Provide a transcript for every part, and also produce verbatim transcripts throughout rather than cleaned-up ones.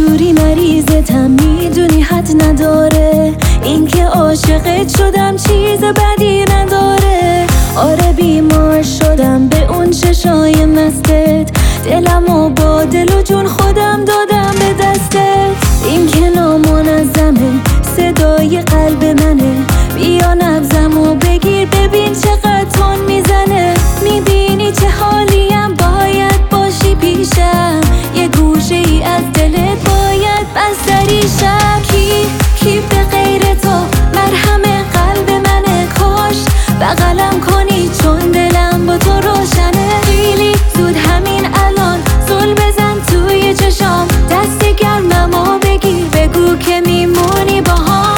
جوری مریضتم میدونی حد نداره، این که عاشقت شدم چیز بدی نداره. آره بیمار شدم به اون چشای مستت، دلمو با دل و جون خودم دادم به دستت. این که نامنظمه صدای قلب منه، بیا نبضمو بگیر ببین چقدر تون میزنه. میبینی چه حالیم، باید باشی پیشم، یه گوشه ای از دلت باید بستریشم. کی کی به غیر تو مرهم قلب منه، کاش بغلم کنی چون دلم با تو روشنه. خیلی زود همین الان زل بزن توی چشام، دست گرممو بگیر بگو که میمونی باهام.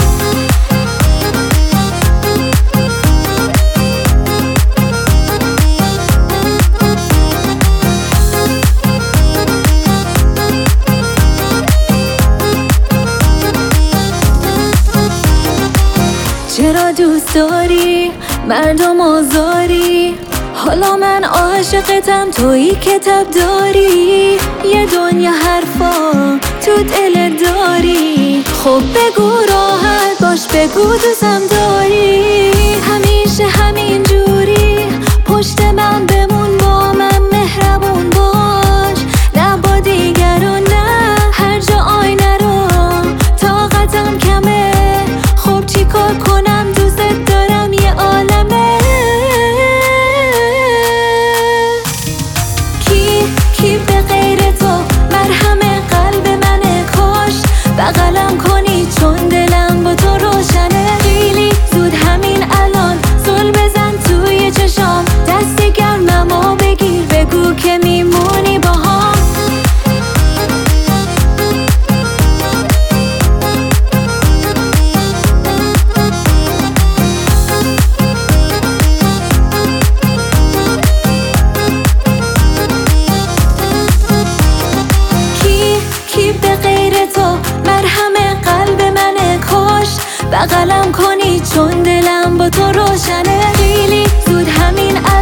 چرا دوست داری مردم آزاری، حالا من عاشقتم تویی کتاب داری. یه دنیا حرفا تو دل داری، خب بگو راحت باش بگو دوستم داری. همیشه همین جوری پشت من بمون، با من مهربون باش، نه با دیگرون نه هر جا آینه رو. طاقتم کمه خب چی کار کنم، دوست دارم یه عالمه. کی کی به غیر تو مرهم قلب منه، کاش بغلم کنی چون دلم با تو روشنه. خیلی زود همین الان زل بزن توی چشام، دست گرممو بگیر بگو که میمونی باهام. بغلم کنی چون دلم با تو روشنه. خیلی زود همین